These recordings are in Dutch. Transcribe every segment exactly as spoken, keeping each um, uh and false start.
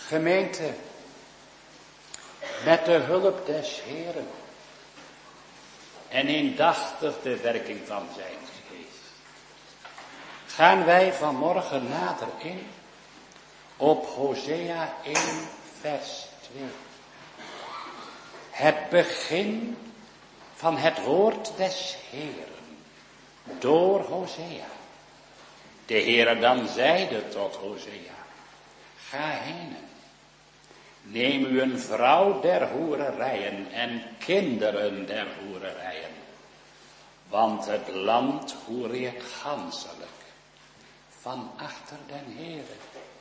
Gemeente, met de hulp des Heeren en indachtig de werking van zijn geest, gaan wij vanmorgen nader in op Hosea één vers twee. Het begin van het woord des Heeren door Hosea. De Heere dan zeide tot Hosea, ga heen, neem u een vrouw der hoererijen en kinderen der hoererijen, want het land hoereert ganselijk van achter den Heere.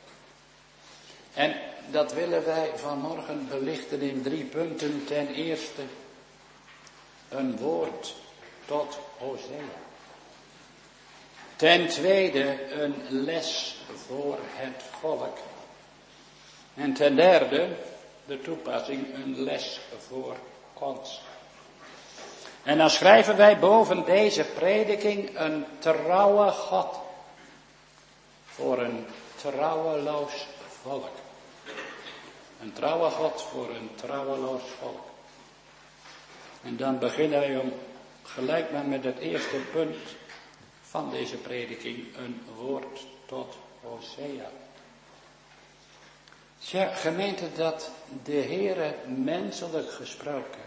En dat willen wij vanmorgen belichten in drie punten. Ten eerste een woord tot Hosea. Ten tweede een les voor het volk. En ten derde de toepassing, een les voor ons. En dan schrijven wij boven deze prediking een trouwe God voor een trouweloos volk. Een trouwe God voor een trouweloos volk. En dan beginnen wij om gelijk maar met het eerste punt van deze prediking, een woord tot Hosea. Tja, gemeente, dat de Heere menselijk gesproken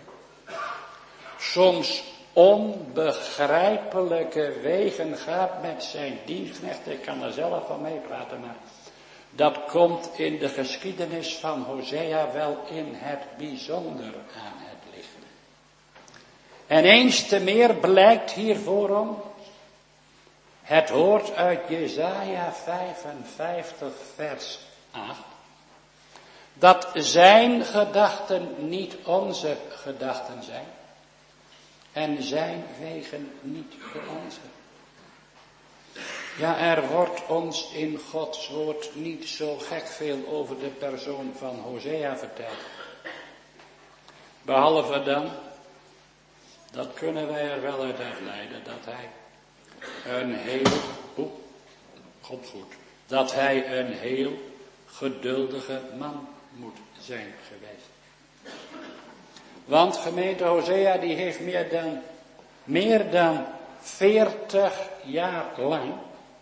soms onbegrijpelijke wegen gaat met zijn dienstknechten. Ik kan er zelf van meepraten, maar dat komt in de geschiedenis van Hosea wel in het bijzonder aan het licht. En eens te meer blijkt hiervoor om het woord uit Jesaja vijfenvijftig vers acht. Dat zijn gedachten niet onze gedachten zijn. En zijn wegen niet de onze. Ja, er wordt ons in Gods woord niet zo gek veel over de persoon van Hosea verteld. Behalve dan, dat kunnen wij er wel uit afleiden, dat hij een heel, oeh, komt goed, dat hij een heel geduldige man moet zijn geweest. Want gemeente Hosea die heeft meer dan, meer dan veertig jaar lang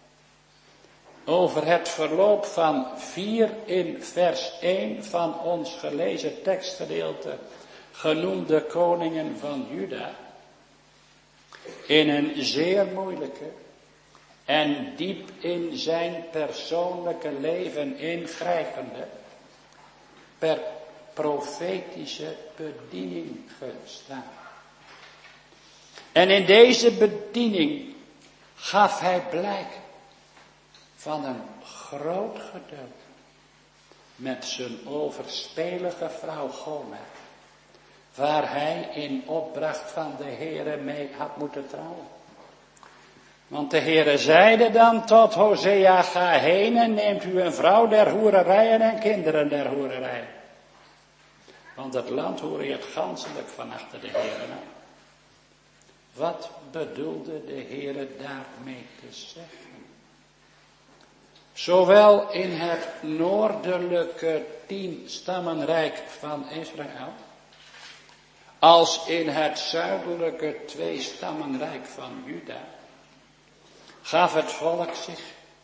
over het verloop van vier in vers één van ons gelezen tekstgedeelte genoemde koningen van Juda in een zeer moeilijke en diep in zijn persoonlijke leven ingrijpende per profetische bediening gestaan. En in deze bediening gaf hij blijk van een groot geduld met zijn overspelige vrouw Gomer, waar hij in opdracht van de Heere mee had moeten trouwen. Want de Heere zeide dan tot Hosea, ga heen en neemt u een vrouw der hoererijen en kinderen der hoererijen. Want het land hoereert ganselijk van achter de Heere aan. Wat bedoelde de Heere daarmee te zeggen? Zowel in het noordelijke tienstammenrijk van Israël, als in het zuidelijke tweestammenrijk van Juda, gaf het volk zich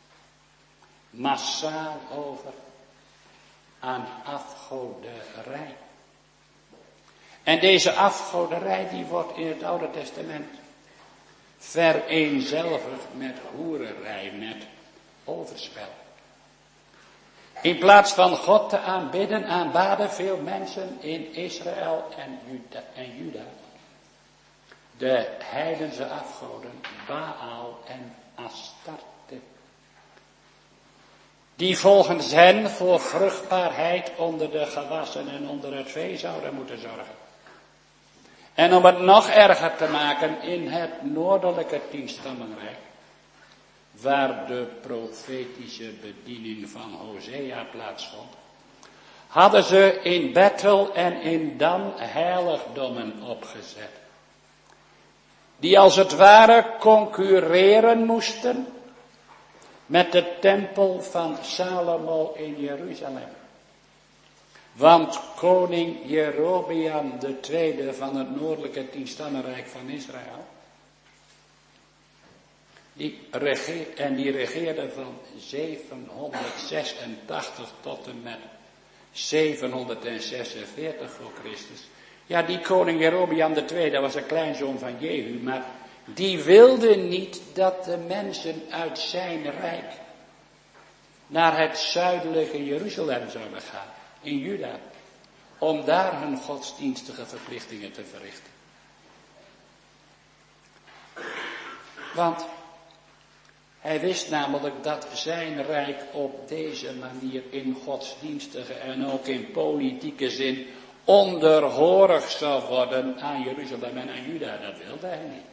massaal over aan afgoderij. En deze afgoderij die wordt in het Oude Testament vereenzelvigd met hoererij, met overspel. In plaats van God te aanbidden, aanbaden veel mensen in Israël en Juda, en Juda de heidense afgoden Baal en Astarte, die volgens hen voor vruchtbaarheid onder de gewassen en onder het vee zouden moeten zorgen. En om het nog erger te maken, in het noordelijke tienstammenrijk, waar de profetische bediening van Hosea plaatsvond, hadden ze in Bethel en in Dan heiligdommen opgezet, die als het ware concurreren moesten met de tempel van Salomo in Jeruzalem. Want koning Jerobeam de tweede van het noordelijke tienstammenrijk van Israël, die regeer, en die regeerde van zevenhonderdzesentachtig tot en met zevenhonderdzesenveertig voor Christus. Ja, die koning Jerobeam de tweede was een kleinzoon van Jehu, maar die wilde niet dat de mensen uit zijn rijk naar het zuidelijke Jeruzalem zouden gaan, in Juda, om daar hun godsdienstige verplichtingen te verrichten. Want hij wist namelijk dat zijn rijk op deze manier in godsdienstige en ook in politieke zin onderhorig zou worden aan Jeruzalem en aan Juda. Dat wilde hij niet.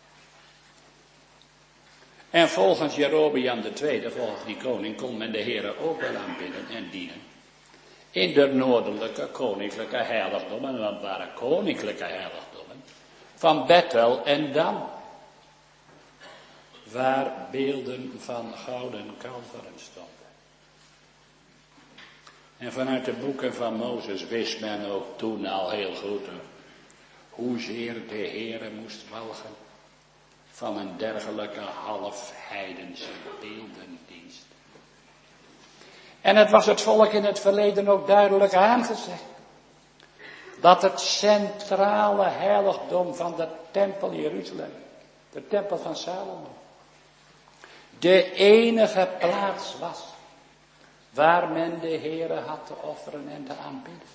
En volgens Jerobeam de tweede, volgens die koning, kon men de Heere ook wel aanbidden en dienen. In de noordelijke koninklijke heiligdommen, en dat waren koninklijke heiligdommen, van Bethel en Dan, waar beelden van gouden kalveren stonden. En vanuit de boeken van Mozes wist men ook toen al heel goed hoezeer de Heere moest walgen van een dergelijke halfheidense beeldendienst. En het was het volk in het verleden ook duidelijk aangezegd dat het centrale heiligdom van de tempel Jeruzalem, de tempel van Salomo, de enige plaats was waar men de Heere had te offeren en te aanbidden.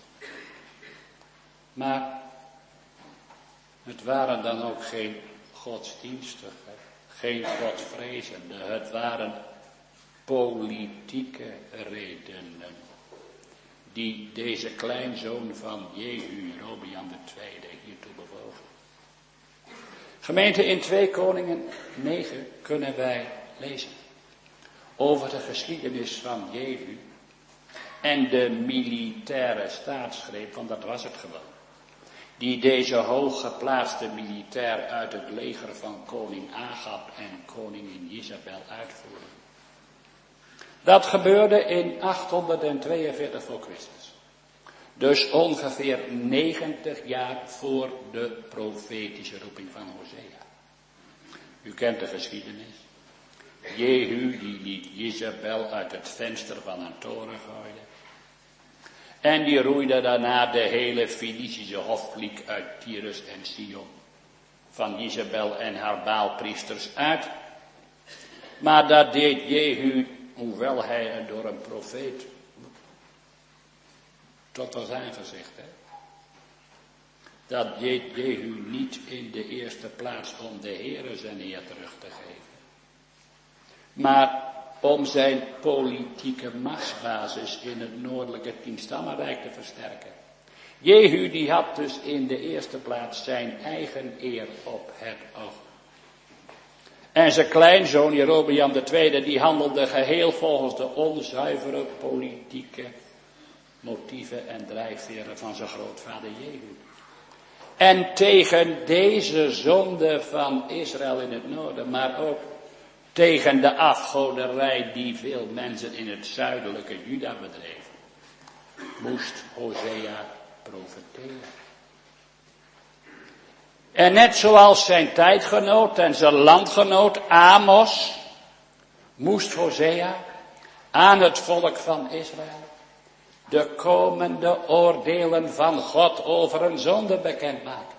Maar het waren dan ook geen godsdienstige, geen godvrezende, het waren politieke redenen die deze kleinzoon van Jehu, Jerobeam de tweede, hiertoe bewogen. Gemeente, in twee Koningen negen kunnen wij lezen over de geschiedenis van Jehu en de militaire staatsgreep, want dat was het gewoon, die deze hooggeplaatste militair uit het leger van koning Agab en koningin Jezabel uitvoerde. Dat gebeurde in achthonderdtweeënveertig voor Christus. Dus ongeveer negentig jaar voor de profetische roeping van Hosea. U kent de geschiedenis. Jehu die liet Jezabel uit het venster van een toren gooien. En die roeide daarna de hele Fenicische hofkliek uit Tyrus en Sidon van Jezabel en haar Baalpriesters uit. Maar dat deed Jehu, hoewel hij er door een profeet tot was aangezegd, hè. Dat deed Jehu niet in de eerste plaats om de Heere zijn eer terug te geven, maar om zijn politieke machtsbasis in het noordelijke tienstammenrijk te versterken. Jehu die had dus in de eerste plaats zijn eigen eer op het oog. En zijn kleinzoon Jerobeam de tweede die handelde geheel volgens de onzuivere politieke motieven en drijfveren van zijn grootvader Jehu. En tegen deze zonde van Israël in het noorden, maar ook tegen de afgoderij die veel mensen in het zuidelijke Juda bedreven, moest Hosea profeteren. En net zoals zijn tijdgenoot en zijn landgenoot Amos, moest Hosea aan het volk van Israël de komende oordelen van God over hun zonde bekendmaken.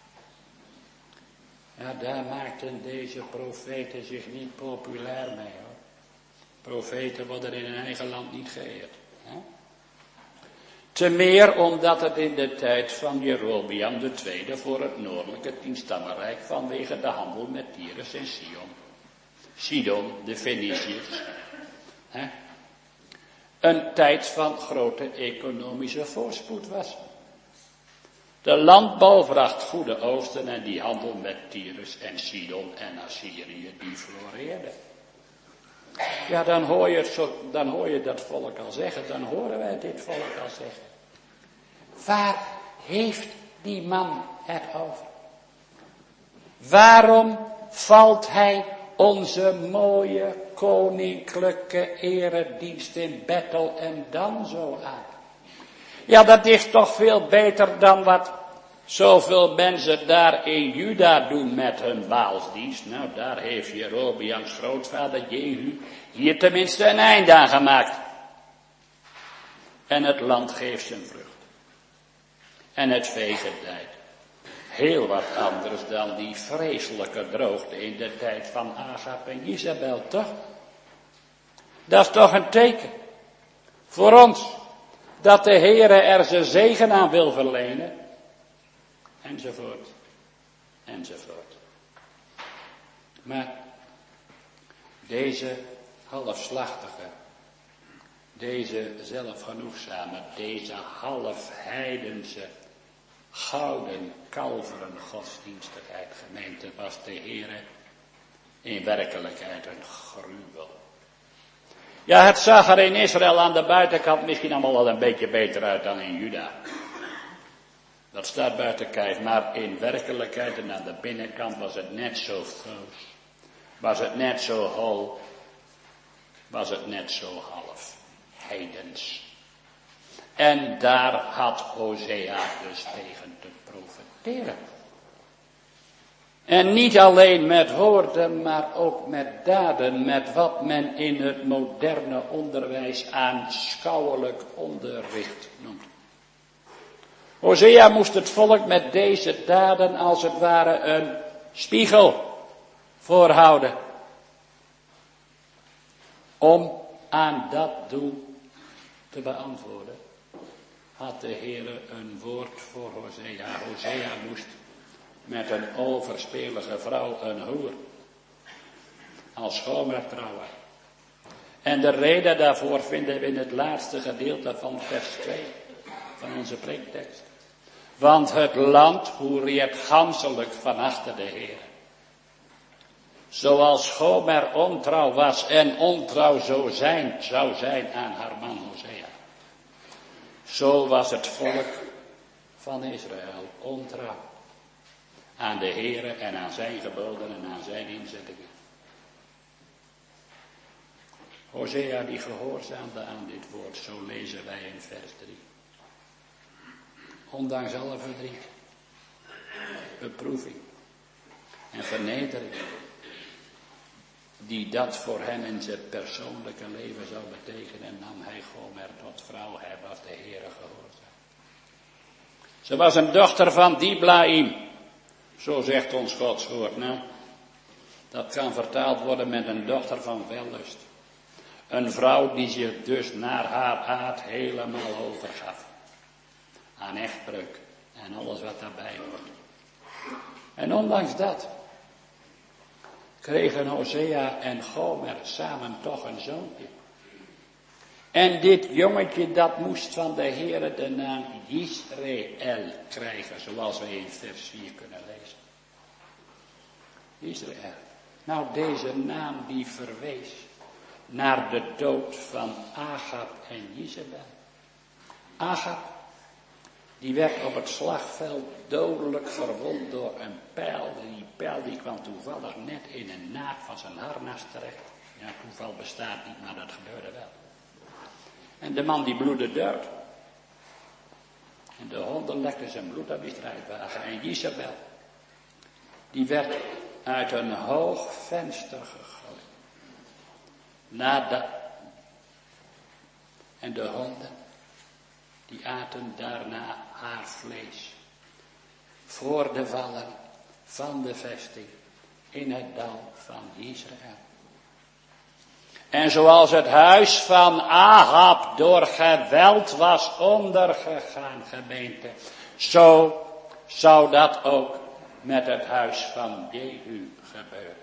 Ja, daar maakten deze profeten zich niet populair mee, hoor. Profeten worden in hun eigen land niet geëerd. Hè? Te meer omdat het in de tijd van Jerobeam de tweede voor het noordelijke tienstammenrijk vanwege de handel met Tyrus en Sidon, Sidon, de Feniciërs, hè, een tijd van grote economische voorspoed was. De landbouw bracht goede oogsten en die handel met Tyrus en Sidon en Assyrië die floreerde. Ja, dan hoor je, het zo, dan hoor je dat volk al zeggen, dan horen wij dit volk al zeggen. Waar heeft die man het over? Waarom valt hij onze mooie koninklijke eredienst in Bethel en Dan zo aan? Ja, dat is toch veel beter dan wat zoveel mensen daar in Juda doen met hun Baalsdienst. Nou, daar heeft Jerobeams grootvader Jehu hier tenminste een eind aan gemaakt. En het land geeft zijn vrucht. En het vee gedijt. Heel wat anders dan die vreselijke droogte in de tijd van Agab en Jezebel, toch? Dat is toch een teken voor ons dat de Heere er zijn zegen aan wil verlenen. Enzovoort. Enzovoort. Maar deze halfslachtige, deze zelfgenoegzame, deze halfheidense, gouden kalveren godsdienstigheid, gemeente, was de Heere in werkelijkheid een gruwel. Ja, het zag er in Israël aan de buitenkant misschien allemaal wel een beetje beter uit dan in Juda. Dat staat buiten kijf, maar in werkelijkheid en aan de binnenkant was het net zo foos. Was het net zo hol. Was het net zo half heidens. En daar had Hosea dus tegen te profiteren. En niet alleen met woorden, maar ook met daden, met wat men in het moderne onderwijs aanschouwelijk onderricht noemt. Hosea moest het volk met deze daden als het ware een spiegel voorhouden. Om aan dat doel te beantwoorden, had de Heere een woord voor Hosea. Hosea moest met een overspelige vrouw, een hoer, als Gomer trouwen. En de reden daarvoor vinden we in het laatste gedeelte van vers twee van onze preektekst. Want het land hoereert ganselijk van achter de Heer. Zoals Gomer ontrouw was en ontrouw zo zijn, zou zijn aan haar man Hosea. Zo was het volk van Israël ontrouw aan de Heere en aan zijn geboden en aan zijn inzettingen. Hosea die gehoorzaamde aan dit woord, zo lezen wij in vers drie. Ondanks alle verdriet, beproeving en vernedering, die dat voor hem in zijn persoonlijke leven zou betekenen, nam hij Gomer tot vrouw. Hij was de Heere gehoorzaam. Ze was een dochter van Diblaim, zo zegt ons Gods woord. Nou, dat kan vertaald worden met een dochter van wellust. Een vrouw die zich dus naar haar aard helemaal overgaf. Aan echtbreuk en alles wat daarbij hoort. En ondanks dat kregen Hosea en Gomer samen toch een zoontje. En dit jongetje dat moest van de Heere de naam Israël krijgen, zoals we in vers vier kunnen lezen. Israël. Nou, deze naam die verwees naar de dood van Agab en Jezebel. Agab, die werd op het slagveld dodelijk verwond door een pijl. Die pijl die kwam toevallig net in een naad van zijn harnas terecht. Ja, toeval bestaat niet, maar dat gebeurde wel. En de man die bloedde dood. En de honden lekten zijn bloed op die strijdwagen. En Jezebel, die werd uit een hoog venster gegooid. Nadat. En de honden, die aten daarna haar vlees. Voor de vallen van de vesting in het dal van Israël. En zoals het huis van Ahab door geweld was ondergegaan, gemeente, zo zou dat ook met het huis van Jehu gebeuren.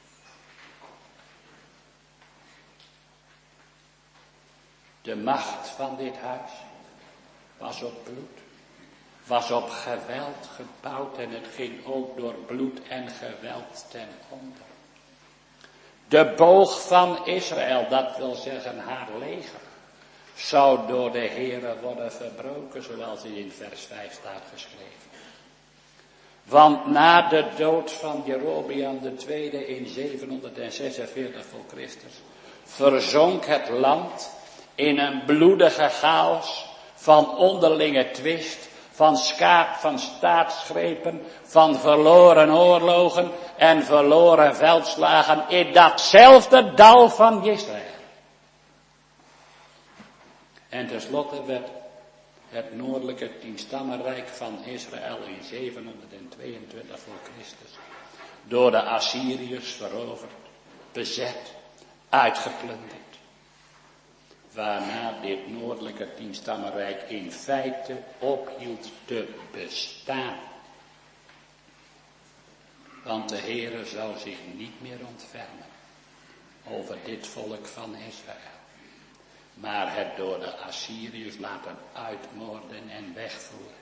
De macht van dit huis was op bloed, was op geweld gebouwd en het ging ook door bloed en geweld ten onder. De boog van Israël, dat wil zeggen haar leger, zou door de Heere worden verbroken, zoals hier in vers vijf staat geschreven. Want na de dood van Jerobeam de tweede in zevenhonderdzesenveertig voor Christus, verzonk het land in een bloedige chaos van onderlinge twist, van schaap, van staatsgrepen, van verloren oorlogen en verloren veldslagen in datzelfde dal van Israël. En tenslotte werd het noordelijke tienstammenrijk van Israël in zevenhonderdtweeëntwintig voor Christus door de Assyriërs veroverd, bezet, uitgeplunderd. Waarna dit noordelijke tienstammenrijk in feite ophield te bestaan. Want de Heere zou zich niet meer ontfermen over dit volk van Israël. Maar het door de Assyriërs laten uitmoorden en wegvoeren.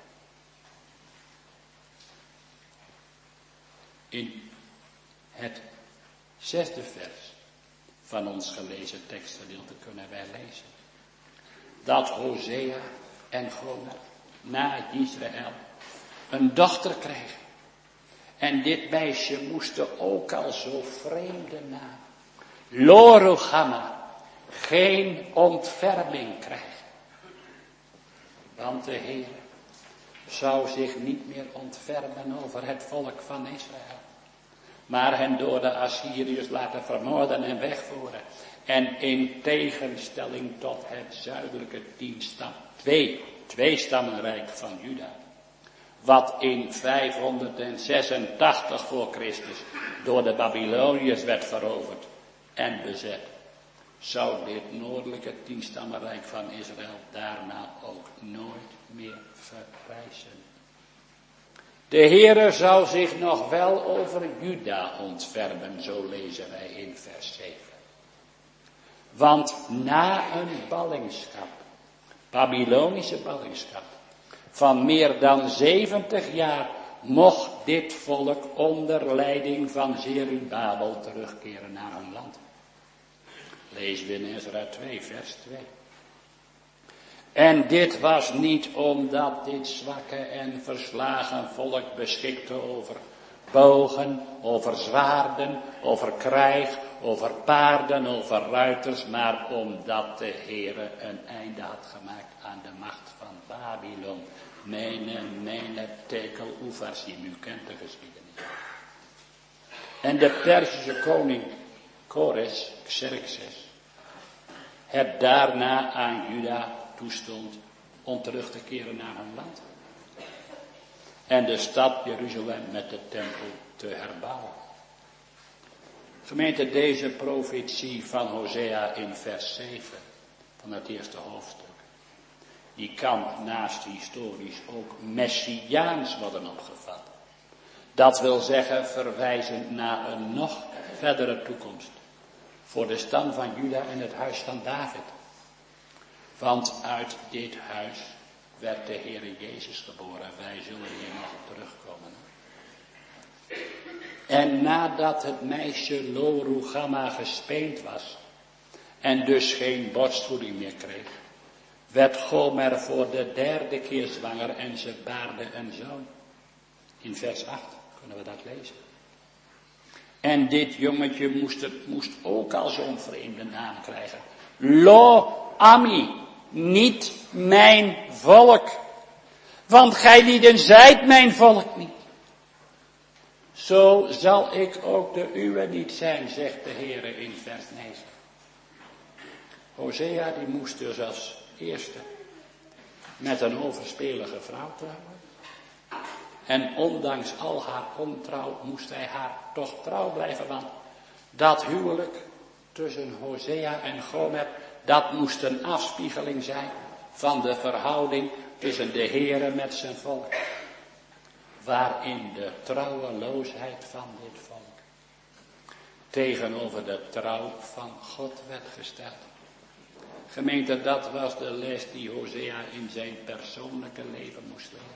In het zesde vers van ons gelezen tekstgedeelte kunnen wij lezen dat Hosea en Gomer na Israël een dochter kregen. En dit meisje moest ook al zo vreemde naam, Lo-ruhamah, geen ontferming krijgen. Want de Heer zou zich niet meer ontfermen over het volk van Israël. Maar hen door de Assyriërs laten vermoorden en wegvoeren. En in tegenstelling tot het zuidelijke tienstam, twee, twee stammenrijk van Juda. Wat in vijfhonderdzesentachtig voor Christus door de Babyloniërs werd veroverd en bezet. Zou dit noordelijke tienstammenrijk van Israël daarna ook nooit meer verrijzen. De Heere zou zich nog wel over Juda ontfermen, zo lezen wij in vers zeven. Want na een ballingschap, Babylonische ballingschap, van meer dan zeventig jaar mocht dit volk onder leiding van Zerubabel terugkeren naar hun land. Lees we in Ezra twee, vers twee. En dit was niet omdat dit zwakke en verslagen volk beschikte over bogen, over zwaarden, over krijg, over paarden, over ruiters, maar omdat de Heere een einde had gemaakt aan de macht van Babylon. Mene, mene, tekel, ufarsim, u kent de geschiedenis. En de Perzische koning Kores, Xerxes, het daarna aan Juda toestond om terug te keren naar hun land. En de stad Jeruzalem met de tempel te herbouwen. Gemeente, deze profetie van Hosea in vers zeven van het eerste hoofdstuk, die kan naast historisch ook messiaans worden opgevat. Dat wil zeggen verwijzend naar een nog verdere toekomst voor de stam van Juda en het huis van David. Want uit dit huis werd de Heere Jezus geboren. Wij zullen hier nog terugkomen. En nadat het meisje Lo-ruhamah gespeend was en dus geen borstvoeding meer kreeg, werd Gomer voor de derde keer zwanger en ze baarde een zoon. In vers acht kunnen we dat lezen. En dit jongetje moest, het, moest ook al zo'n vreemde naam krijgen. Lo-ami, niet mijn volk. Want gij lieden zijt mijn volk niet. Zo zal ik ook de uwe niet zijn, zegt de Heere in vers negen. Hosea die moest dus als eerste met een overspelige vrouw trouwen. En ondanks al haar ontrouw moest hij haar toch trouw blijven, want dat huwelijk tussen Hosea en Gomer, dat moest een afspiegeling zijn van de verhouding tussen de Heere met zijn volk. Waarin de trouweloosheid van dit volk tegenover de trouw van God werd gesteld. Gemeente, dat was de les die Hosea in zijn persoonlijke leven moest leren.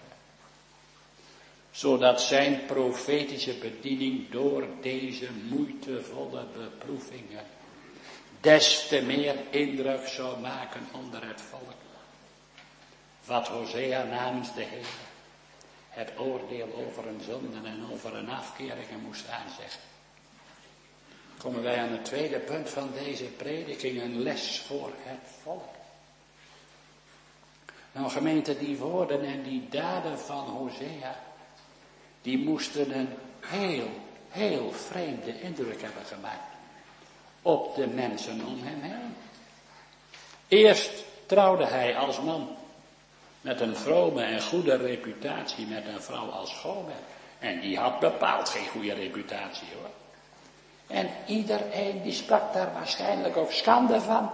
Zodat zijn profetische bediening door deze moeitevolle beproevingen des te meer indruk zou maken onder het volk. Wat Hosea namens de Heer het oordeel over een zonde en over een afkeringen moest aanzeggen. Komen wij aan het tweede punt van deze prediking, een les voor het volk. Nou gemeente, die woorden en die daden van Hosea, die moesten een heel, heel vreemde indruk hebben gemaakt op de mensen om hem heen. Eerst trouwde hij als man met een vrome en goede reputatie met een vrouw als Gomer. En die had bepaald geen goede reputatie hoor. En iedereen die sprak daar waarschijnlijk ook schande van.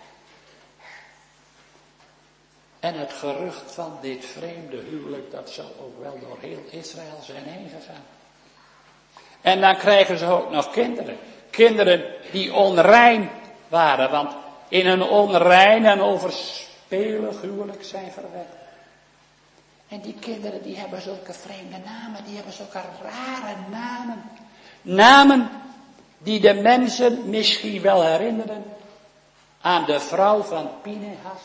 En het gerucht van dit vreemde huwelijk, dat zal ook wel door heel Israël zijn heen gegaan. En dan krijgen ze ook nog kinderen. Kinderen die onrein waren, want in een onrein en overspelig huwelijk zijn verwekt. En die kinderen die hebben zulke vreemde namen, die hebben zulke rare namen. Namen die de mensen misschien wel herinneren aan de vrouw van Pinehas.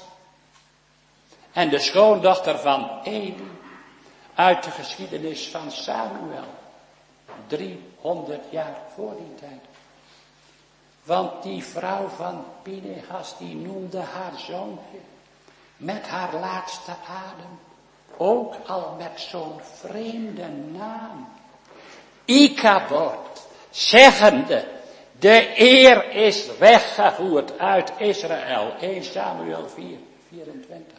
En de schoondochter van Eli uit de geschiedenis van Samuel. driehonderd jaar voor die tijd. Want die vrouw van Pinehas die noemde haar zoontje met haar laatste adem ook al met zo'n vreemde naam. Ikabod, zeggende, de eer is weggevoerd uit Israël. eerste Samuel vier, vierentwintig.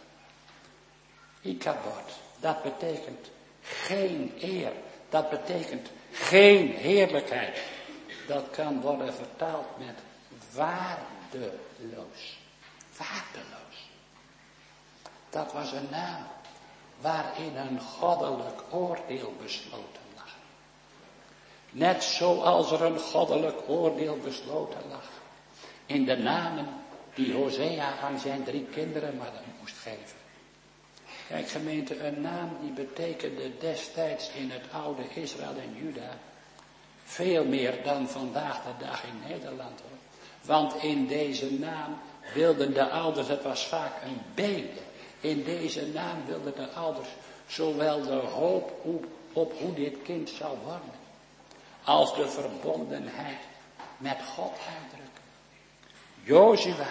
Ikabod, dat betekent geen eer. Dat betekent geen heerlijkheid. Dat kan worden vertaald met waardeloos. Waardeloos. Dat was een naam waarin een goddelijk oordeel besloten lag. Net zoals er een goddelijk oordeel besloten lag in de namen die Hosea aan zijn drie kinderen maar moest geven. Kijk gemeente, een naam die betekende destijds in het oude Israël en Juda veel meer dan vandaag de dag in Nederland hoor. Want in deze naam wilden de ouders, het was vaak een bede. In deze naam wilden de ouders zowel de hoop op, op hoe dit kind zou worden, als de verbondenheid met God uitdrukken. Jozua,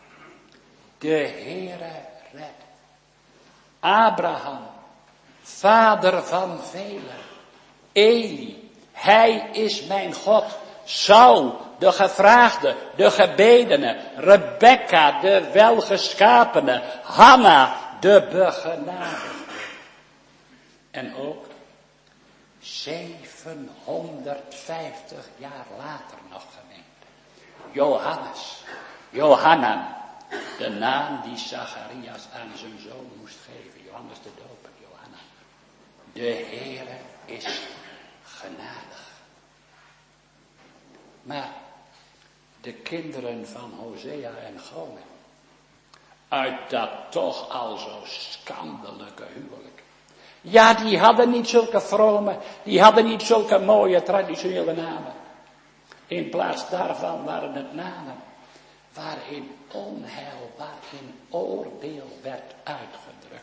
de Heere redt. Abraham, vader van velen. Eli, hij is mijn God. Saul, de gevraagde, de gebedene. Rebekka, de welgeschapene. Hanna, de begenadigde. En ook zevenhonderdvijftig jaar later nog gemeente. Johannes, Johanan, de naam die Zacharias aan zijn zoon moest geven. Johannes de Doper, Johanna. De Heere is genadig. Maar de kinderen van Hosea en Gomer, uit dat toch al zo schandelijke huwelijk. Ja, die hadden niet zulke vrome, die hadden niet zulke mooie traditionele namen. In plaats daarvan waren het namen waarin onheil, waarin oordeel werd uitgedrukt.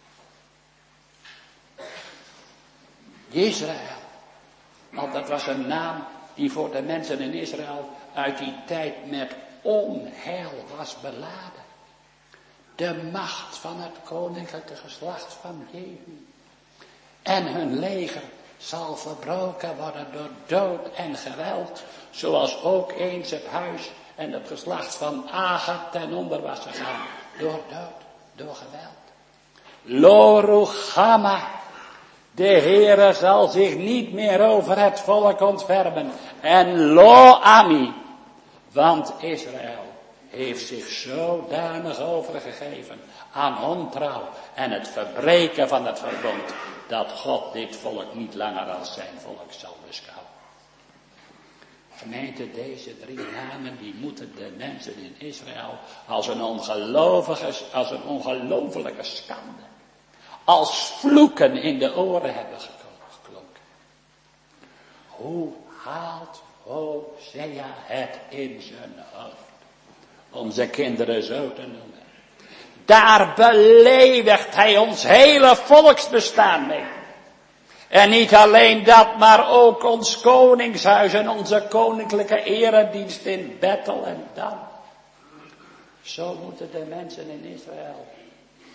Israël, want dat was een naam die voor de mensen in Israël uit die tijd met onheil was beladen. De macht van het koninklijke geslacht van Jehu. En hun leger zal verbroken worden door dood en geweld, zoals ook eens het huis en het geslacht van Agab ten onder was gegaan. Door dood, door geweld. Lo Ruchama, de Heere zal zich niet meer over het volk ontfermen. En Lo Ami, want Israël heeft zich zodanig overgegeven aan ontrouw en het verbreken van het verbond, dat God dit volk niet langer als zijn volk zal beschouwen. Gemeente, deze drie namen, die moeten de mensen in Israël als een ongelovige, als een ongelofelijke schande, als vloeken in de oren hebben geklonken. Hoe haalt Hosea het in zijn hoofd om zijn kinderen zo te noemen? Daar beledigt hij ons hele volksbestaan mee. En niet alleen dat, maar ook ons koningshuis en onze koninklijke eredienst in Bethel en Dan. Zo moeten de mensen in Israël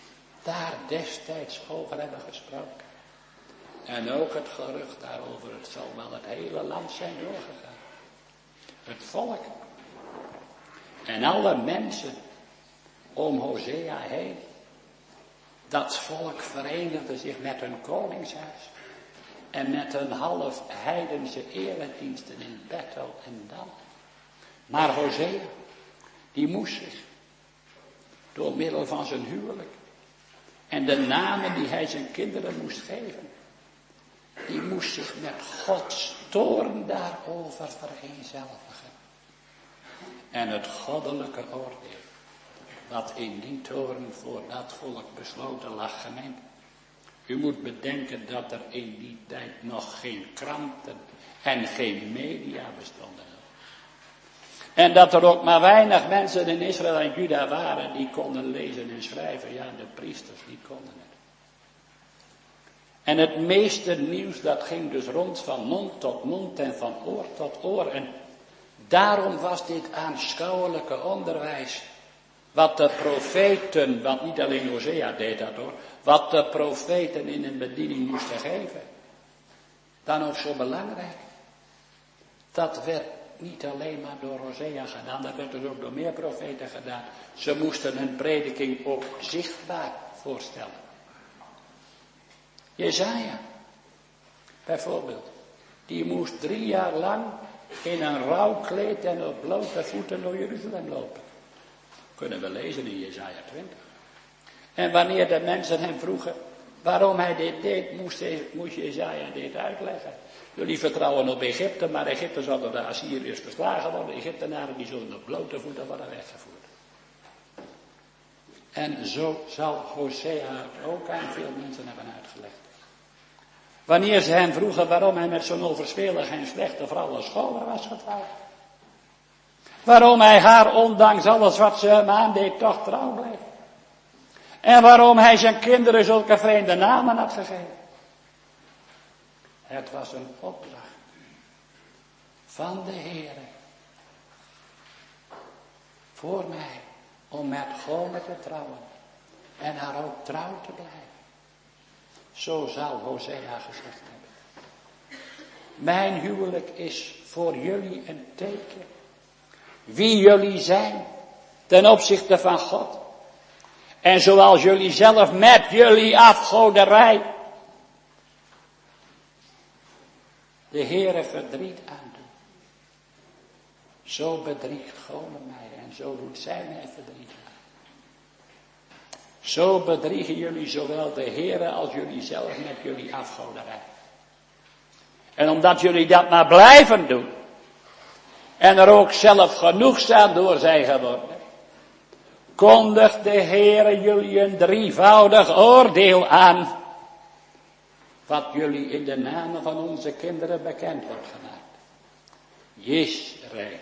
daar destijds over hebben gesproken. En ook het gerucht daarover, het zal wel het hele land zijn doorgegaan. Het volk. En alle mensen om Hosea heen. Dat volk verenigde zich met hun koningshuis. En met hun half heidense erediensten in Bethel en Dan. Maar Hosea, die moest zich door middel van zijn huwelijk en de namen die hij zijn kinderen moest geven, die moest zich met Gods toorn daarover vereenzelvigen. En het goddelijke oordeel, wat in die toorn voor dat volk besloten lag, gemeente. U moet bedenken dat er in die tijd nog geen kranten en geen media bestonden. En dat er ook maar weinig mensen in Israël en Juda waren die konden lezen en schrijven. Ja, de priesters, die konden het. En het meeste nieuws, dat ging dus rond van mond tot mond en van oor tot oor. En daarom was dit aanschouwelijke onderwijs, wat de profeten, want niet alleen Hosea deed dat hoor, wat de profeten in een bediening moesten geven, dan ook zo belangrijk. Dat werd niet alleen maar door Hosea gedaan, dat werd dus ook door meer profeten gedaan. Ze moesten hun prediking ook zichtbaar voorstellen. Jesaja, bijvoorbeeld, die moest drie jaar lang in een rouwkleed en op blote voeten door Jeruzalem lopen. Kunnen we lezen in Jesaja twintig. En wanneer de mensen hem vroegen waarom hij dit deed, moest, hij, moest Jesaja dit uitleggen. Jullie vertrouwen op Egypte, maar Egypte zal door de Assyriërs verslagen worden. De Egyptenaren die zullen op blote voeten worden weggevoerd. En zo zal Hosea het ook aan veel mensen hebben uitgelegd. Wanneer ze hem vroegen waarom hij met zo'n overspelige en slechte vrouw als scholer was getrouwd. Waarom hij haar, ondanks alles wat ze hem aandeed, toch trouw bleef. En waarom hij zijn kinderen zulke vreemde namen had gegeven. Het was een opdracht van de Heere voor mij om met Gomer te trouwen en haar ook trouw te blijven. Zo zal Hosea gezegd hebben. Mijn huwelijk is voor jullie een teken. Wie jullie zijn ten opzichte van God. En zoals jullie zelf met jullie afgoderij de Heere verdriet aandoen. Zo bedriegt Gomer mij en zo doet zij mij verdriet aan. Zo bedriegen jullie zowel de Heere als jullie zelf met jullie afgoderij. En omdat jullie dat maar blijven doen. En er ook zelf genoegzaam door zijn geworden. Kondigt de Heere jullie een drievoudig oordeel aan. Wat jullie in de namen van onze kinderen bekend wordt gemaakt. Israël.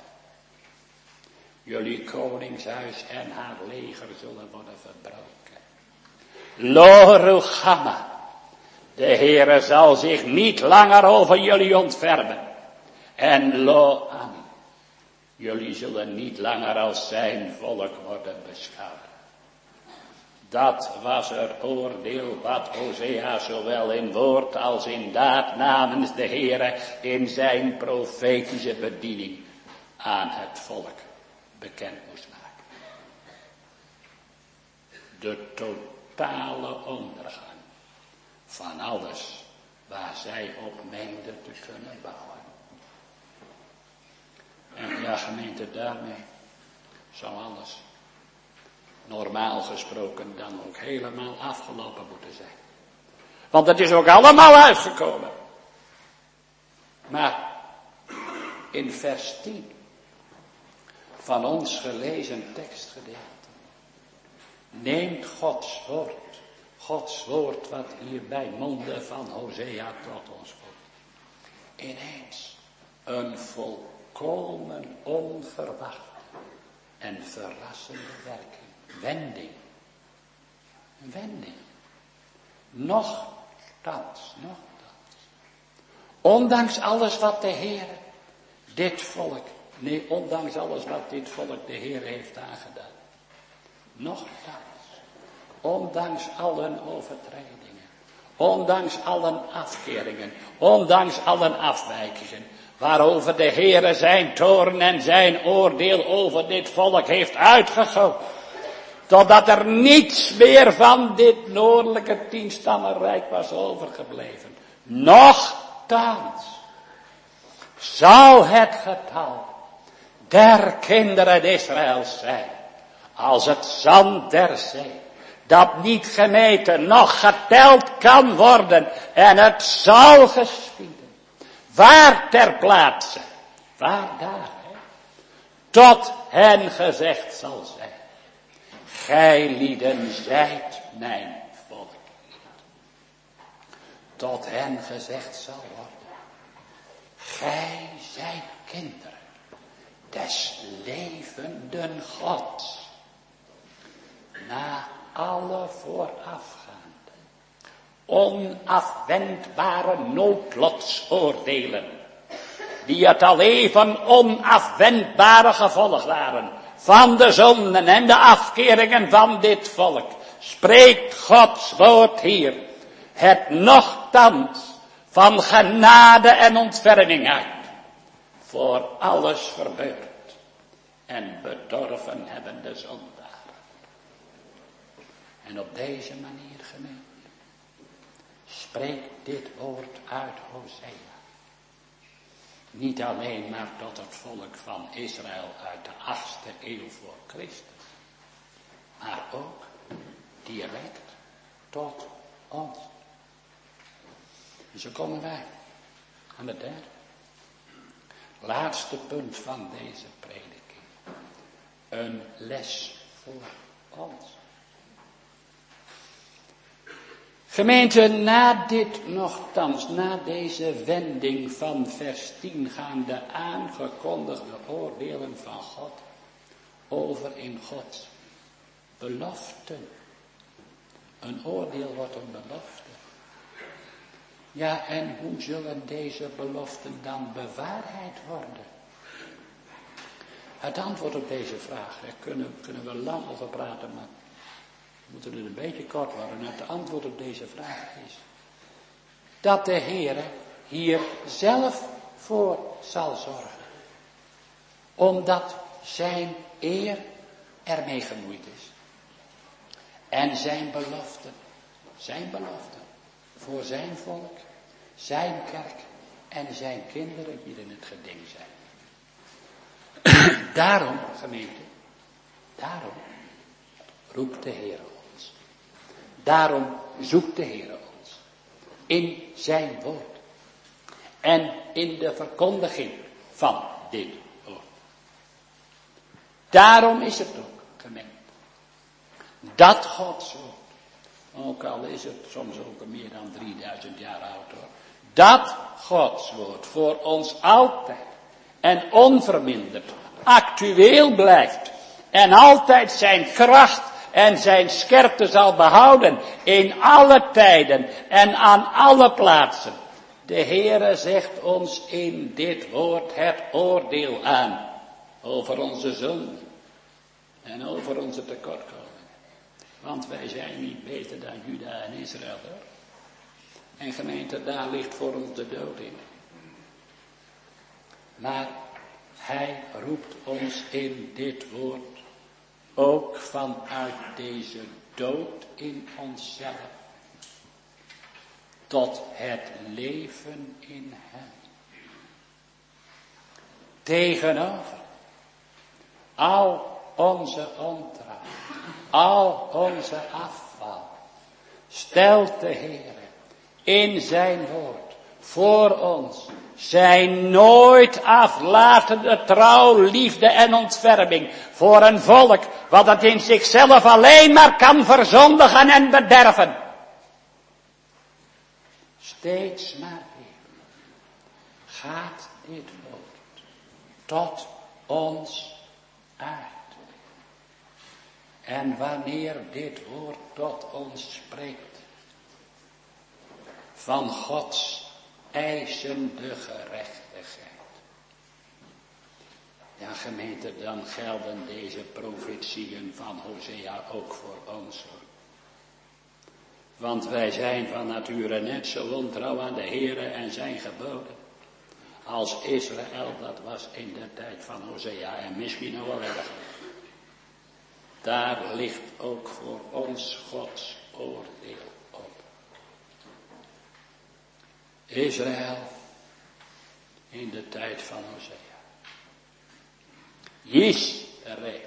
Jullie koningshuis en haar leger zullen worden verbroken. Lo Ruchama. De Heere zal zich niet langer over jullie ontfermen. En lo Ami. Jullie zullen niet langer als zijn volk worden beschouwd. Dat was het oordeel wat Hosea zowel in woord als in daad namens de Heere in zijn profetische bediening aan het volk bekend moest maken. De totale ondergang van alles waar zij op meenden te kunnen bouwen. En ja, gemeente, daarmee zou alles normaal gesproken dan ook helemaal afgelopen moeten zijn. Want het is ook allemaal uitgekomen. Maar in vers tien van ons gelezen tekstgedeelte neemt Gods woord, Gods woord wat hier bij monden van Hosea tot ons komt, ineens een volkomen onverwachte en verrassende werking. Wending. Een wending. Nochtans, nochtans. Ondanks alles wat de Heer dit volk, nee, ondanks alles wat dit volk de Heer heeft aangedaan. Nochtans ondanks alle overtredingen, ondanks alle afkeringen, ondanks alle afwijkingen, waarover de Heere zijn toorn en zijn oordeel over dit volk heeft uitgegoten, totdat er niets meer van dit noordelijke tienstammenrijk was overgebleven. Nochtans zal het getal der kinderen Israëls zijn als het zand der zee, dat niet gemeten, noch geteld kan worden, en het zal geschieden, waar ter plaatse, waar daar, hè, tot hen gezegd zal zijn, gij lieden zijt mijn volk. Tot hen gezegd zal worden, gij zijt kinderen des levenden Gods. Na alle voorafgaande, onafwendbare noodlotsoordelen, die het al even onafwendbare gevolg waren van de zonden en de afkeringen van dit volk, spreekt Gods woord hier het nochtans van genade en ontferming uit, voor alles verbeurd en bedorven hebbende zondaar. En op deze manier, gemeente, spreekt dit woord uit Hosea. Niet alleen maar tot het volk van Israël uit de achtste eeuw voor Christus, maar ook direct tot ons. En zo komen wij aan het derde, laatste punt van deze prediking. Een les voor ons. Gemeente, na dit nochtans, na deze wending van vers tien gaan de aangekondigde oordelen van God over in Gods beloften. Een oordeel wordt een belofte. Ja, en hoe zullen deze beloften dan bewaarheid worden? Het antwoord op deze vraag, daar kunnen, kunnen we lang over praten, maar we moeten het een beetje kort worden. Het antwoord op deze vraag is dat de Heere hier zelf voor zal zorgen. Omdat zijn eer ermee gemoeid is. En zijn beloften, zijn beloften voor zijn volk, zijn kerk en zijn kinderen hier in het geding zijn. Daarom, gemeente, daarom roept de Heer ons. Daarom zoekt de Heer ons in zijn woord en in de verkondiging van dit woord. Daarom is het ook, gemeente, dat Gods woord, ook al is het soms ook meer dan drieduizend jaar oud hoor, dat Gods woord voor ons altijd en onverminderd actueel blijft en altijd zijn kracht en zijn scherpte zal behouden in alle tijden en aan alle plaatsen. De Heere zegt ons in dit woord het oordeel aan over onze zonden en over onze tekortkomingen. Want wij zijn niet beter dan Juda en Israël hoor. En gemeente, daar ligt voor ons de dood in. Maar hij roept ons in dit woord ook vanuit deze dood in onszelf tot het leven in hem. Tegenover al onze ontrouw, al onze afval, stelt de Heer in zijn woord voor ons zijn nooit aflatende trouw, liefde en ontferming voor een volk wat het in zichzelf alleen maar kan verzondigen en bederven. Steeds maar weer gaat dit woord tot ons uit. En wanneer dit woord tot ons spreekt van Gods eisende gerechtigheid. Ja, gemeente, dan gelden deze profetieën van Hosea ook voor ons. Want wij zijn van nature net zo ontrouw aan de Heere en zijn geboden. Als Israël dat was in de tijd van Hosea en misschien nog wel erger. Daar ligt ook voor ons Gods oordeel op. Israël in de tijd van Hosea. Israël.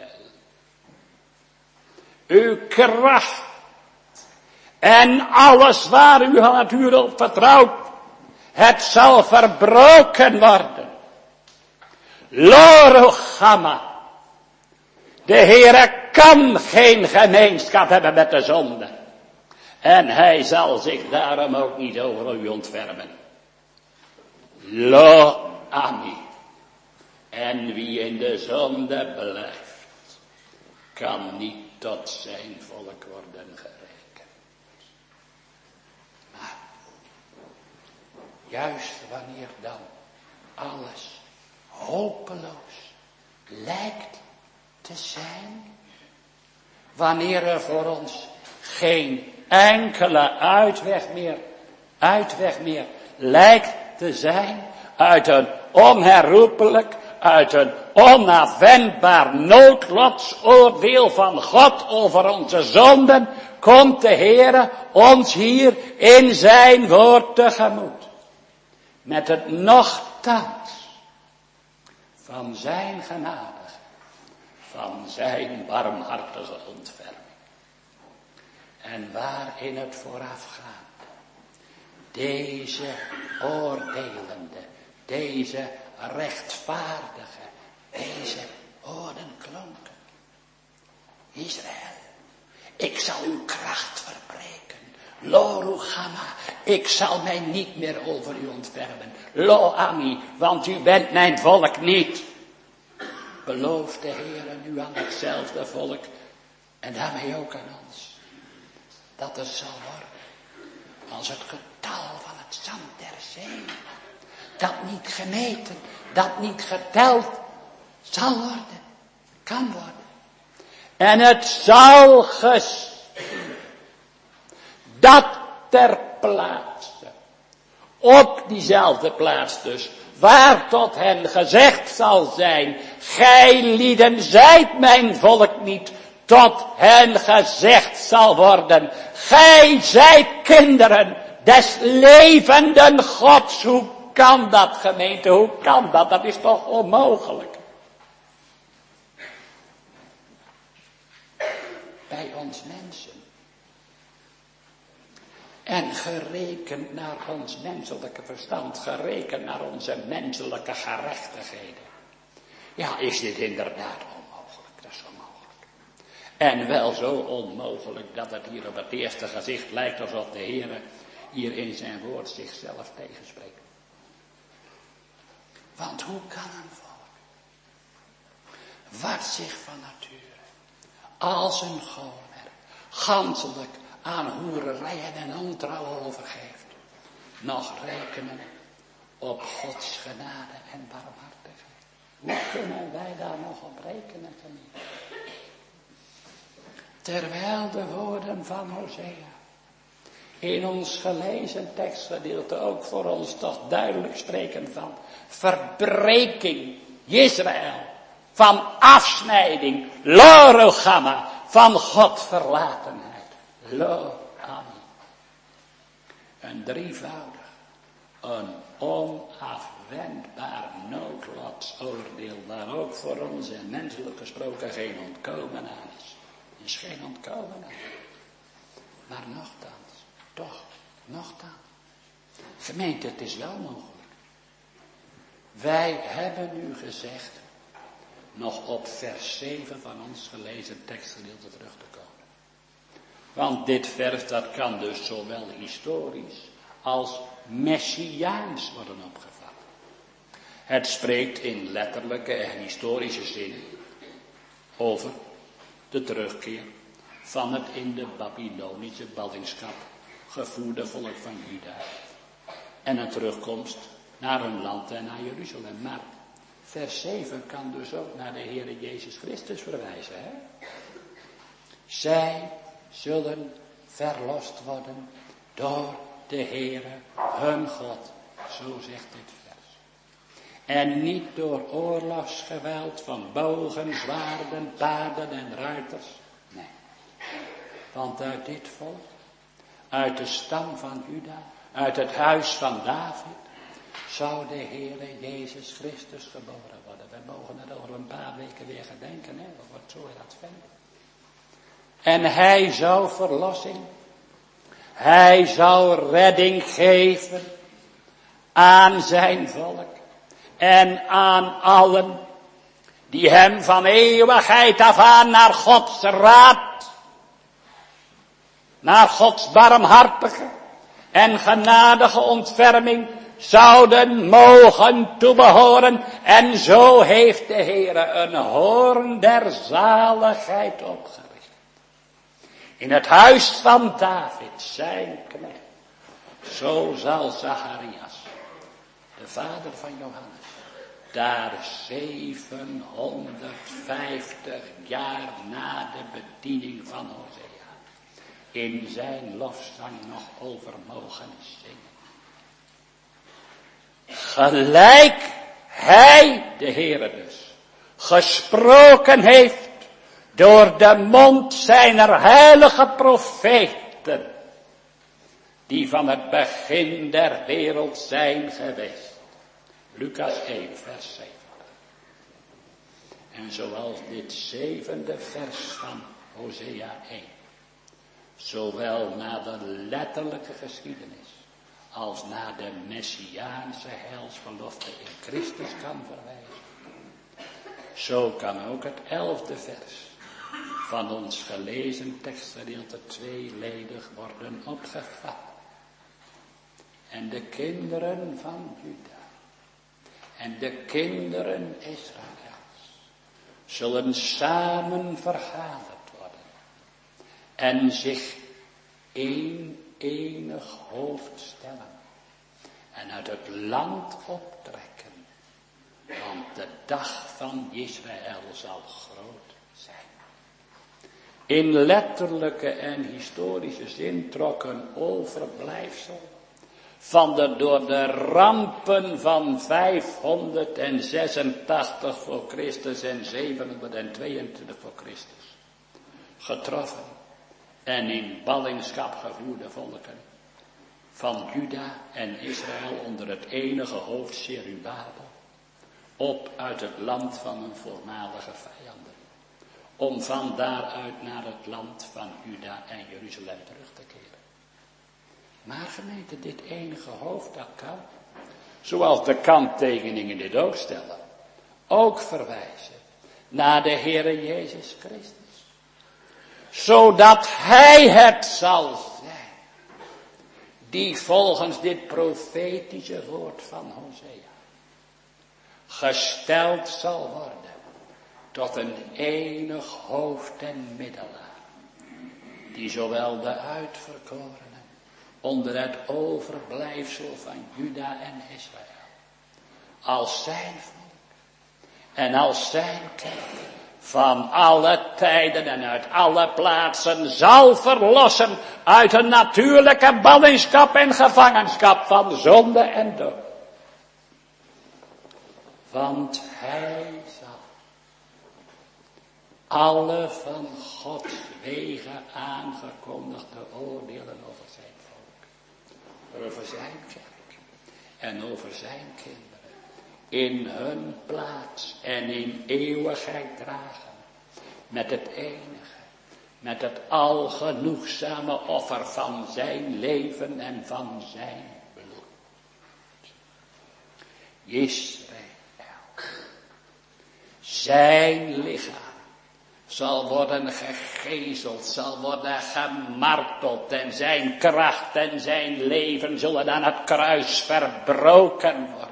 Uw kracht en alles waar u had u op vertrouwt, het zal verbroken worden. Lorogama. De Heere kan geen gemeenschap hebben met de zonde. En hij zal zich daarom ook niet over u ontfermen. Lo ami. En wie in de zonde blijft, kan niet tot zijn volk worden gerekend. Maar juist wanneer dan alles hopeloos lijkt te zijn, wanneer er voor ons geen enkele uitweg meer, uitweg meer lijkt te zijn, uit een onherroepelijk, uit een onafwendbaar noodlotsoordeel van God over onze zonden, komt de Heere ons hier in zijn woord tegemoet. Met het nochtans van zijn genade, van zijn barmhartige ontferming. En waarin het voorafgaande, deze oordelende, deze rechtvaardige, deze woorden klonken. Israël, ik zal uw kracht verbreken. Lo Rugama, ik zal mij niet meer over u ontfermen. Lo Ami, want u bent mijn volk niet. Belooft de Heer nu aan hetzelfde volk en daarmee ook aan ons, dat het zal worden als het getal van het zand der zee, dat niet gemeten, dat niet geteld zal worden, kan worden. En het zal geschieden, dat ter plaatse, op diezelfde plaats dus, waar tot hen gezegd zal zijn, gij lieden zijt mijn volk niet, tot hen gezegd zal worden, gij zijt kinderen des levenden Gods. Hoe kan dat, gemeente, hoe kan dat? Dat is toch onmogelijk. Bij ons mensen. En gerekend naar ons menselijke verstand, gerekend naar onze menselijke gerechtigheden. Ja, is dit inderdaad onmogelijk, dat is onmogelijk. En wel zo onmogelijk dat het hier op het eerste gezicht lijkt alsof de Heer hier in zijn woord zichzelf tegenspreekt. Want hoe kan een volk, wat zich van nature als een gomer ganselijk aan hoererijen en ontrouw overgeeft, nog rekenen op Gods genade en barmhartigheid? Hoe kunnen wij daar nog op rekenen? Terwijl de woorden van Hosea in ons gelezen tekstgedeelte ook voor ons toch duidelijk spreken van verbreking, Israël, van afsnijding, lorogama, van Godverlatenheid. Lo ami. Een drievoudig, een onafwendbaar noodlotsoordeel waar ook voor ons en menselijk gesproken geen ontkomen aan is. Er is geen ontkomen aan. Maar nochtans, toch, nochtans. Gemeente, het is wel mogelijk. Wij hebben nu gezegd, nog op vers zeven van ons gelezen tekstgedeelte terug te komen. Want dit vers, dat kan dus zowel historisch als messiaans worden opgevat. Het spreekt in letterlijke en historische zin over de terugkeer van het in de Babylonische ballingschap gevoerde volk van Juda. En een terugkomst naar hun land en naar Jeruzalem. Maar vers zeven kan dus ook naar de Heere Jezus Christus verwijzen. Hè? Zij zullen verlost worden door de Heere hun God. Zo zegt dit vers. En niet door oorlogsgeweld van bogen, zwaarden, paarden en ruiters. Nee. Want uit dit volk, uit de stam van Juda, uit het huis van David, zou de Heere Jezus Christus geboren worden. We mogen het over een paar weken weer gedenken, hè, over het zo Advent. En hij zou verlossing, hij zou redding geven aan zijn volk en aan allen die hem van eeuwigheid af aan naar Gods raad, naar Gods barmhartige en genadige ontferming zouden mogen toebehoren. En zo heeft de Heere een hoorn der zaligheid opgericht. In het huis van David, zijn knecht. Zo zal Zacharias, de vader van Johannes, daar zevenhonderdvijftig jaar na de bediening van Hosea in zijn lofzang nog over mogen zingen. Gelijk hij, de Heere dus, gesproken heeft door de mond zijner heilige profeten, die van het begin der wereld zijn geweest. Lucas één, vers zeven. En zoals dit zevende vers van Hosea één, zowel na de letterlijke geschiedenis, als naar de messiaanse heilsbelofte in Christus kan verwijzen. Zo kan ook het elfde vers van ons gelezen tekstgedeelte tweeledig worden opgevat. En de kinderen van Juda en de kinderen Israëls zullen samen vergaderd worden en zich één enig hoofd stellen en uit het land optrekken, want de dag van Israël zal groot zijn. In letterlijke en historische zin trok een overblijfsel van de door de rampen van vijfhonderdzesentachtig voor Christus en zevenhonderdtweeëntwintig voor Christus getroffen en in ballingschap gevoerde volken van Juda en Israël onder het enige hoofd Zerubabel op uit het land van hun voormalige vijanden, om van daaruit naar het land van Juda en Jeruzalem terug te keren. Maar gemeente, dit enige hoofd, dat kan, zoals de kanttekeningen dit ook stellen, ook verwijzen naar de Heere Jezus Christus. Zodat hij het zal zijn, die volgens dit profetische woord van Hosea gesteld zal worden tot een enig hoofd en middelaar, die zowel de uitverkorenen onder het overblijfsel van Juda en Israël, als zijn volk en als zijn kerk van alle tijden en uit alle plaatsen zal verlossen uit een natuurlijke ballingschap en gevangenschap van zonde en dood. Want hij zal alle van Gods wegen aangekondigde oordelen over zijn volk, over zijn kerk en over zijn kinderen in hun plaats en in eeuwigheid dragen, met het enige, met het algenoegzame offer van zijn leven en van zijn bloed. Israël, zijn lichaam zal worden gegezeld, zal worden gemarteld en zijn kracht en zijn leven zullen aan het kruis verbroken worden.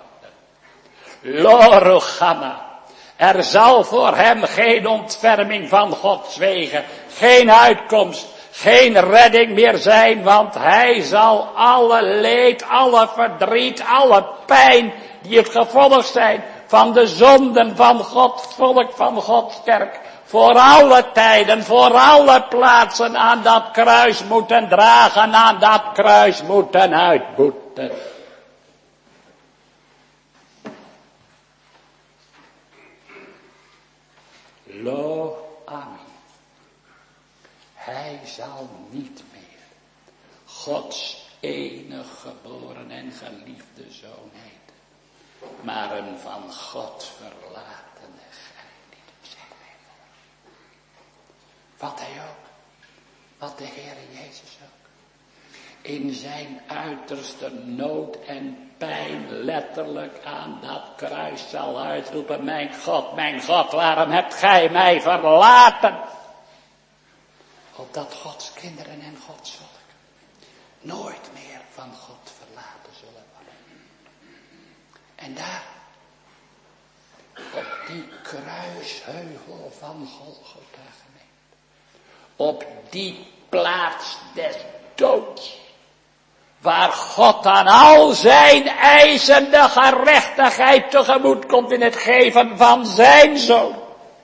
Lorogama. Er zal voor hem geen ontferming van Gods wegen, geen uitkomst, geen redding meer zijn, want hij zal alle leed, alle verdriet, alle pijn die het gevolg zijn van de zonden van Gods volk, van Gods kerk, voor alle tijden, voor alle plaatsen aan dat kruis moeten dragen, aan dat kruis moeten uitboeten. Lo, amen. Hij zal niet meer Gods enig geboren en geliefde zoon heten, maar een van God verlatene geit. Zeg mij voor. Wat hij ook, wat de Heere Jezus ook, in zijn uiterste nood en pijn letterlijk aan dat kruis zal uitroepen, mijn God, mijn God, waarom hebt gij mij verlaten? Opdat Gods kinderen en Gods volk nooit meer van God verlaten zullen worden. En daar, op die kruisheugel van Golgotha gemeente, op die plaats des doods, waar God aan al zijn eisende gerechtigheid tegemoet komt in het geven van zijn zoon.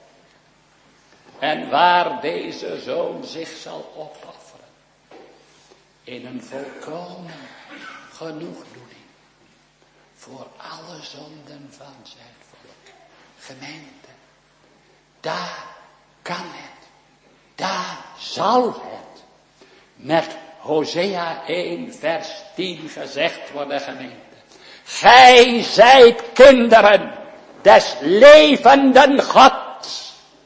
En waar deze zoon zich zal opofferen. In een volkomen genoegdoening. Voor alle zonden van zijn volk. Gemeente. Daar kan het. Daar zal het. Met Hosea één vers tien gezegd worden, gemeente. Gij zijt kinderen des levenden Gods.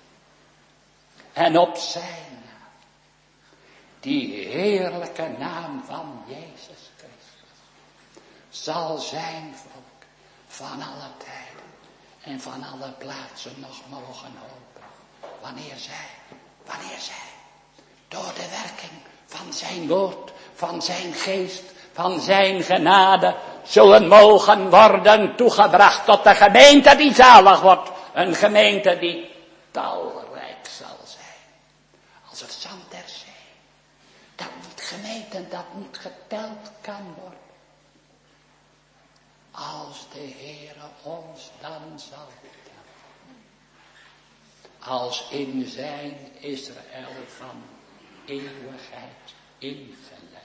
En op zijn naam, die heerlijke naam van Jezus Christus, zal zijn volk van alle tijden en van alle plaatsen nog mogen hopen. Wanneer zij, wanneer zij, door de werking van zijn woord, van zijn geest, van zijn genade, zullen mogen worden toegebracht tot de gemeente die zalig wordt. Een gemeente die talrijk zal zijn. Als het zand der zee. Dat niet gemeten, dat niet geteld kan worden. Als de Heere ons dan zal vertellen. Als in zijn Israël van eeuwigheid ingeleid.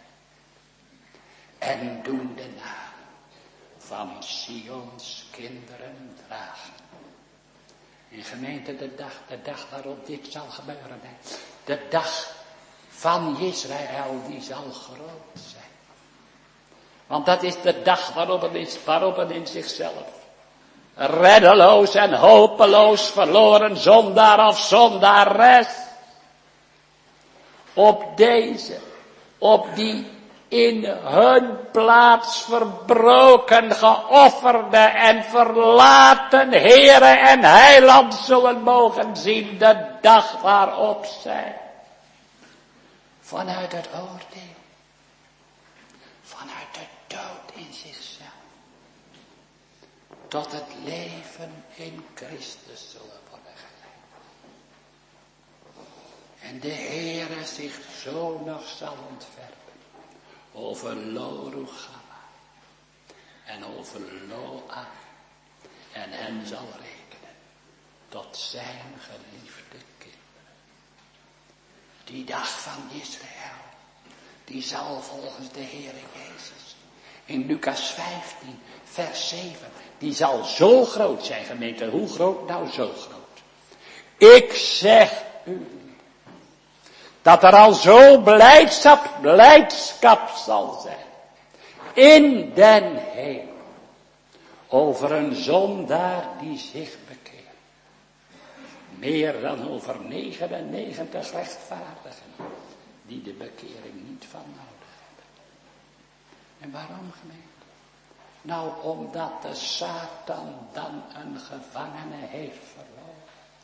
En doen de naam van Sions kinderen dragen. En gemeente, de dag, de dag waarop dit zal gebeuren. Hè. De dag van Israël, die zal groot zijn. Want dat is de dag waarop het, is, waarop het in zichzelf reddeloos en hopeloos verloren zondaar of zondares. Op deze, op die in hun plaats verbroken, geofferde en verlaten Heere en Heiland zullen mogen zien de dag waarop zij vanuit het oordeel, vanuit de dood in zichzelf, tot het leven in Christus zullen worden geleid. En de Heere zich zo nog zal ontfermen over Lo Ruchama en over Loa en hen zal rekenen tot zijn geliefde kinderen. Die dag van Israël, die zal volgens de Heere Jezus in Lucas vijftien vers zeven, die zal zo groot zijn, gemeente. Hoe groot? Nou, zo groot. Ik zeg u dat er al zo blijdschap, blijdschap zal zijn in den hemel over een zondaar die zich bekeert. Meer dan over negenennegentig rechtvaardigen die de bekering niet van nodig hebben. En waarom, gemeente? Nou, omdat de Satan dan een gevangene heeft verloren.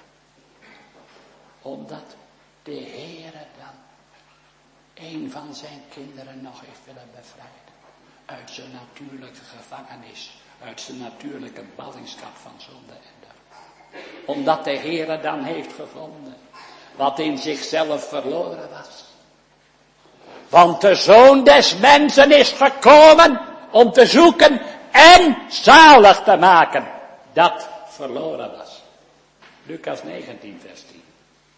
Omdat de Heere dan een van zijn kinderen nog heeft willen bevrijden. Uit zijn natuurlijke gevangenis. Uit zijn natuurlijke ballingschap van zonde en dood. Omdat de Heere dan heeft gevonden wat in zichzelf verloren was. Want de Zoon des Mensen is gekomen om te zoeken en zalig te maken dat verloren was. Lucas negentien vers tien.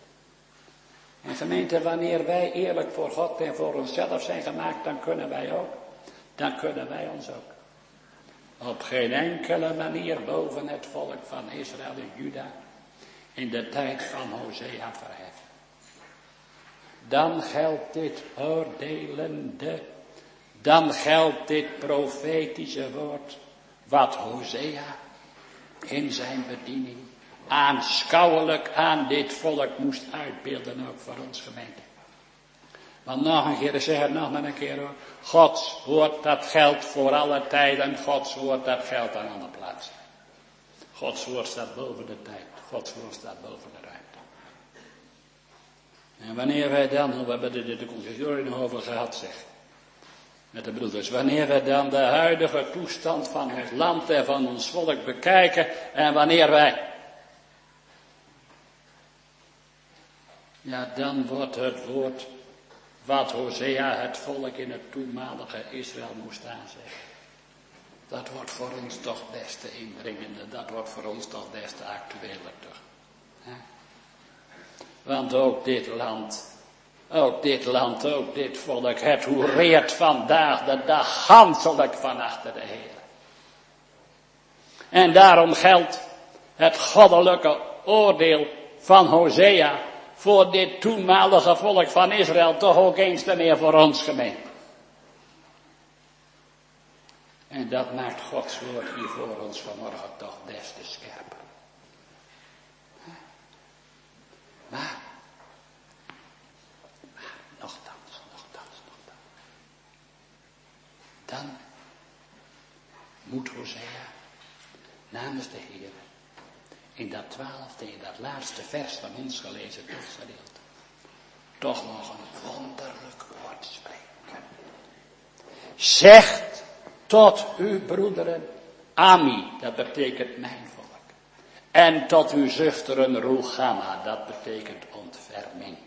En gemeente, wanneer wij eerlijk voor God en voor onszelf zijn gemaakt, dan kunnen wij ook. Dan kunnen wij ons ook. Op geen enkele manier boven het volk van Israël en Juda in de tijd van Hosea verheffen. Dan geldt dit oordelende, dan geldt dit profetische woord, wat Hosea in zijn bediening aanschouwelijk aan dit volk moest uitbeelden, ook voor ons gemeente. Want nog een keer, ik zeg het nog maar een keer hoor, Gods woord dat geldt voor alle tijden, Gods woord dat geldt aan alle plaatsen. Gods woord staat boven de tijd, Gods woord staat boven de ruimte. En wanneer wij dan, we hebben er de conclusie nog over gehad zeg, met de broeders, wanneer we dan de huidige toestand van ons land en van ons volk bekijken en wanneer wij, ja dan wordt het woord wat Hosea het volk in het toenmalige Israël moest aanzeggen. Dat wordt voor ons toch des te indringender, dat wordt voor ons toch des te actueler toch. He? Want ook dit land, ook dit land, ook dit volk, het hoereert vandaag de dag ganselijk van achter de Heer. En daarom geldt het goddelijke oordeel van Hosea voor dit toenmalige volk van Israël toch ook eens te meer voor ons gemeente. En dat maakt Gods woord hier voor ons vanmorgen toch des te scherper. Maar, maar, nogthans, nogthans, nogthans. Dan moet Hosea namens de Heer in dat twaalfde, in dat laatste vers van ons gelezen tekstgedeelte, toch nog een wonderlijk woord spreken. Zegt tot uw broederen, Ami, dat betekent mijn volk. En tot uw zusteren Ruchama, dat betekent ontferming.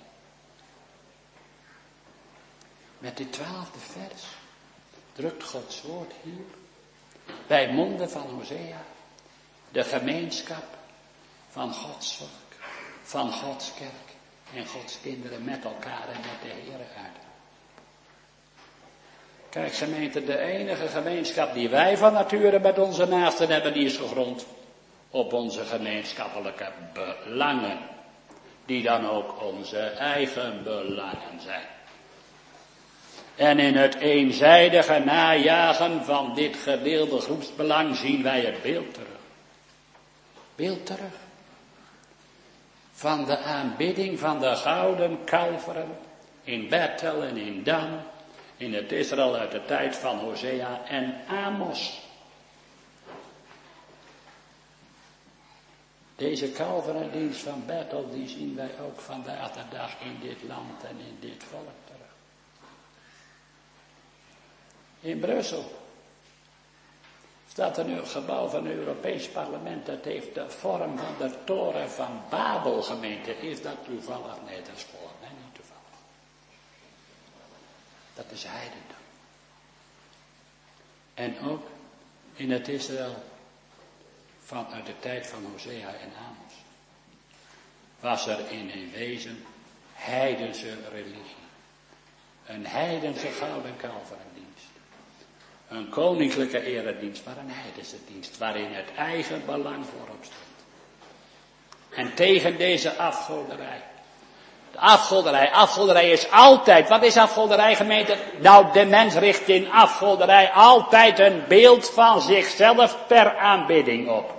Met dit twaalfde vers drukt Gods woord hier, bij monden van Hosea, de gemeenschap van Gods volk, van Gods kerk en Gods kinderen met elkaar en met de Heer uit. Kijk gemeente, de enige gemeenschap die wij van nature met onze naasten hebben, die is gegrond op onze gemeenschappelijke belangen. Die dan ook onze eigen belangen zijn. En in het eenzijdige najagen van dit gedeelde groepsbelang zien wij het beeld terug. Beeld terug. Van de aanbidding van de gouden kalveren in Bethel en in Dan. In het Israël uit de tijd van Hosea en Amos. Deze kalverendienst van Bethel, die zien wij ook vandaag de dag in dit land en in dit volk terug. In Brussel staat een gebouw van het Europees Parlement, dat heeft de vorm van de toren van Babel, gemeente. Is dat toevallig? Nee, dat is voor mij niet toevallig. Dat is heidendom. En ook in het Israël vanuit de tijd van Hosea en Amos was er in een wezen heidense religie. Een heidense gouden kalverendienst. Een koninklijke eredienst, maar een heidense dienst waarin het eigen belang voorop stond. En tegen deze afgoderij. De afgoderij, afgoderij is altijd, wat is afgoderij gemeente? Nou, de mens richt in afgoderij altijd een beeld van zichzelf ter aanbidding op.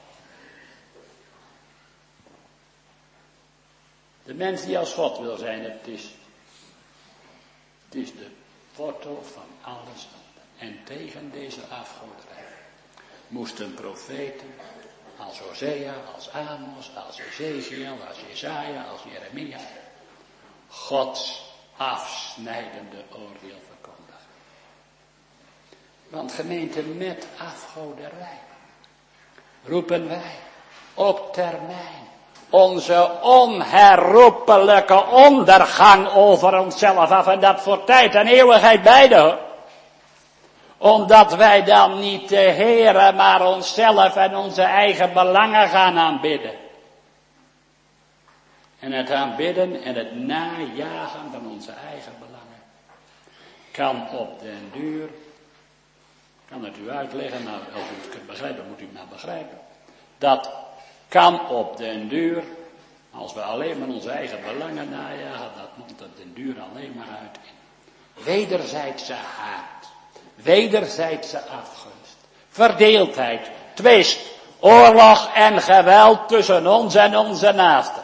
De mens die als God wil zijn, het is, het is de wortel van alles. En tegen deze afgoderij moesten profeten als Hosea, als Amos, als Ezekiel, als Jesaja, als Jeremia Gods afsnijdende oordeel verkondigen. Want gemeente, met afgoderij roepen wij op termijn onze onherroepelijke ondergang over onszelf af en dat voor tijd en eeuwigheid beide. Omdat wij dan niet de Heere, maar onszelf en onze eigen belangen gaan aanbidden. En het aanbidden en het najagen van onze eigen belangen kan op den duur, ik kan het u uitleggen, maar als u het kunt begrijpen, moet u het maar begrijpen. Dat kan op den duur, als we alleen maar onze eigen belangen najagen, dat mondt op den duur alleen maar uit in wederzijdse haat, wederzijdse afgunst, verdeeldheid, twist, oorlog en geweld tussen ons en onze naasten.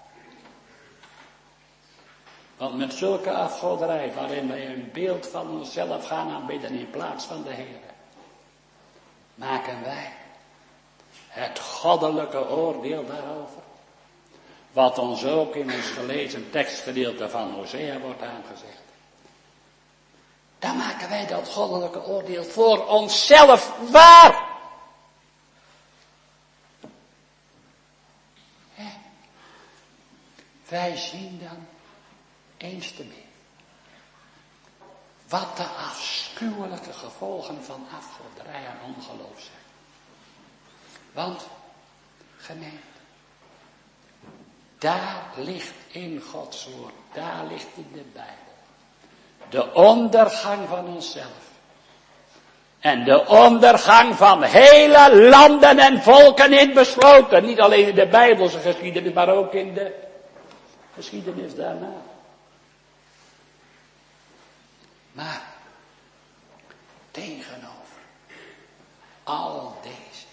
Want met zulke afgoderij, waarin wij een beeld van onszelf gaan aanbidden in plaats van de Heer, maken wij het goddelijke oordeel daarover, wat ons ook in ons gelezen tekstgedeelte van Hosea wordt aangezegd. Dan maken wij dat goddelijke oordeel voor onszelf waar. He. Wij zien dan eens te meer wat de afschuwelijke gevolgen van afgoderij en ongeloof zijn. Want, gemeente, daar ligt in Gods woord, daar ligt in de Bijbel de ondergang van onszelf. En de ondergang van hele landen en volken in besloten. Niet alleen in de Bijbelse geschiedenis, maar ook in de geschiedenis daarna. Maar tegenover al deze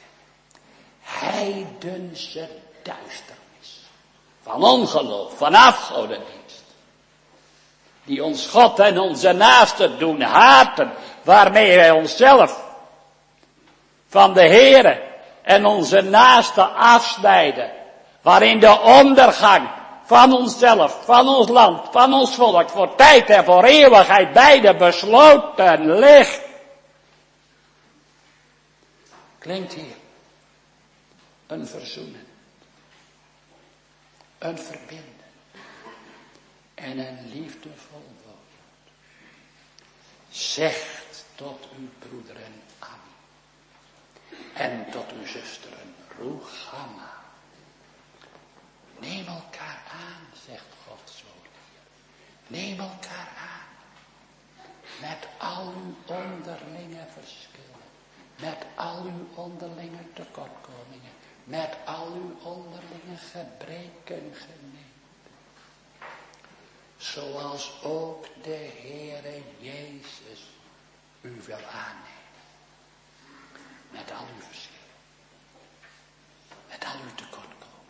heidense duisternis van ongeloof, van afgodendienst, die ons God en onze naasten doen haten, waarmee wij onszelf van de Heere en onze naasten afsnijden, waarin de ondergang van onszelf, van ons land, van ons volk, voor tijd en voor eeuwigheid beide besloten ligt. Klinkt hier een verzoenen, een verbinden en een liefdevol woord. Zegt tot uw broederen Ami en tot uw zusteren Ruchama. Neem elkaar aan, zegt Gods woord hier. Neem elkaar aan. Met al uw onderlinge verschillen. Met al uw onderlinge tekortkomingen. Met al uw onderlinge gebreken gemeen. Zoals ook de Heere Jezus u wil aannemen. Met al uw verschillen. Met al uw tekortkomingen.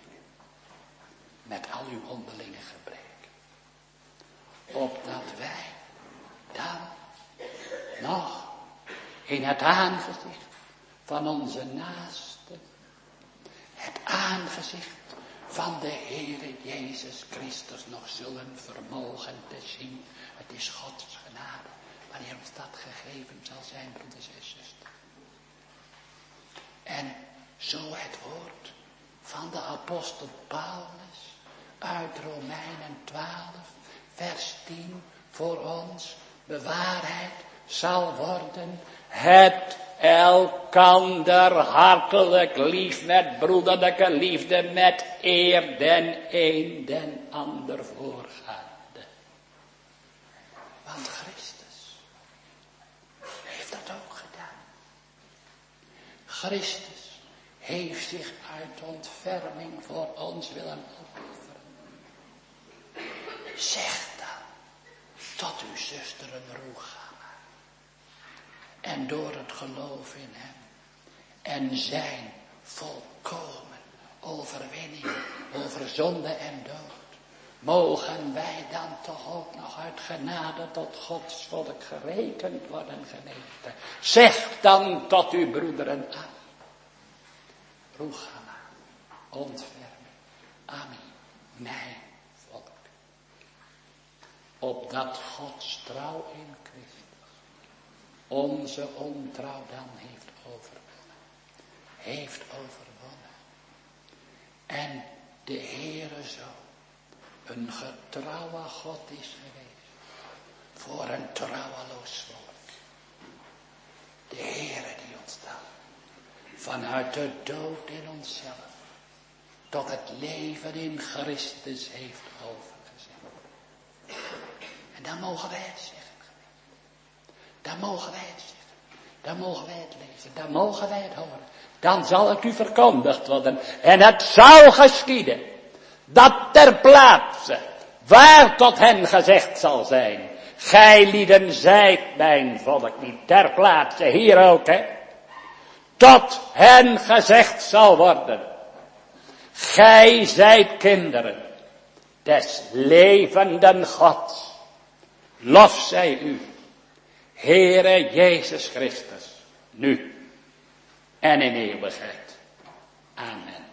Met al uw onderlinge gebreken. Opdat wij dan nog in het aangezicht van onze naasten, het aangezicht van de Heere Jezus Christus nog zullen vermogen te zien. Het is Gods genade, wanneer ons dat gegeven zal zijn, broeders en zusters. En zo het woord van de apostel Paulus uit Romeinen twaalf, vers tien, voor ons bewaarheid zal worden. Het elkander hartelijk lief met broederlijke liefde, met eer den een den ander voorgaande. Want Christus heeft dat ook gedaan. Christus heeft zich uit ontferming voor ons willen opofferen. Zeg dan tot uw zusteren Ruchama. En door het geloof in hem en zijn volkomen overwinning over zonde en dood, mogen wij dan toch ook nog uit genade tot Gods volk gerekend worden, gemeente. Zeg dan tot uw broederen aan. Ruchama, ontferming, Ami, mijn volk. Opdat Gods trouw in Christus onze ontrouw dan heeft overwonnen. Heeft overwonnen. En de Heere zo een getrouwe God is geweest. Voor een trouweloos volk. De Heere die ons dan vanuit de dood in onszelf tot het leven in Christus heeft overgezet. En dan mogen wij het zeggen. Dan mogen wij het zeggen. Dan mogen wij het lezen. Dan mogen wij het horen. Dan zal het u verkondigd worden. En het zal geschieden. Dat ter plaatse. Waar tot hen gezegd zal zijn. Gij lieden zijt mijn volk niet. Ter plaatse. Hier ook hè. Tot hen gezegd zal worden. Gij zijt kinderen. Des levenden Gods. Lof zij u. Heere Jezus Christus. Nu. En in eeuwigheid. Amen.